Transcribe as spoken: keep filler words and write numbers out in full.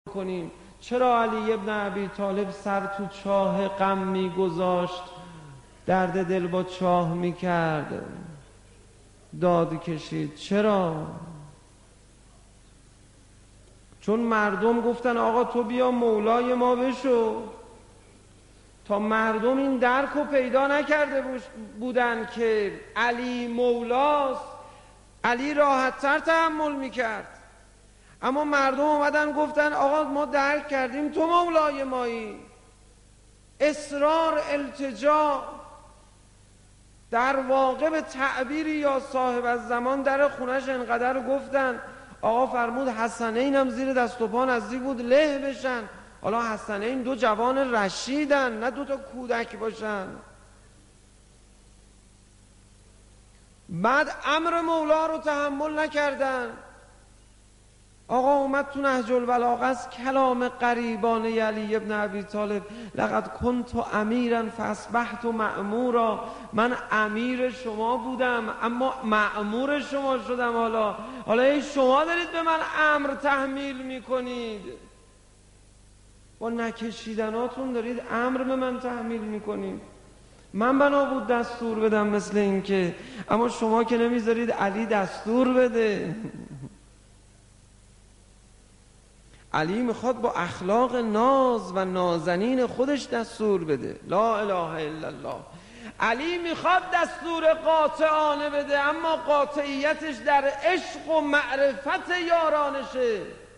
کنیم. چرا علی ابن ابی طالب سر تو چاه غم میگذاشت، درد دل با چاه میکرد، داد کشید؟ چرا؟ چون مردم گفتن آقا تو بیا مولای ما بشو. تا مردم این درک رو پیدا نکرده بودن که علی مولاست، علی راحت‌تر تحمل میکرد. اما مردم اومدن گفتن آقا ما درک کردیم تو مولای مایی. اصرار، التجا، در واقع به تعبیری یا صاحب الزمان در خونش انقدر گفتن، آقا فرمود حسنین هم زیر دست و پا نزدیک بود له بشن. حالا حسنین دو جوان رشیدن، نه دو تا کودک باشن. بعد امر مولا رو تحمل نکردن. آقا اومد تو نهج البلاغه از کلام غریبانه علی ابن ابی طالب، لقد کنت امیرا فاصبحت مأمورا، من امیر شما بودم اما مأمور شما شدم. حالا حالا شما دارید به من امر تحمیل میکنید، با نکشیدناتون دارید امر به من تحمیل میکنید. من بنا بود دستور بدم مثل این که، اما شما که نمیذارید علی دستور بده. علی میخواد با اخلاق ناز و نازنین خودش دستور بده. لا اله الا الله. علی میخواد دستور قاطعانه بده، اما قاطعیتش در عشق و معرفت یارانشه.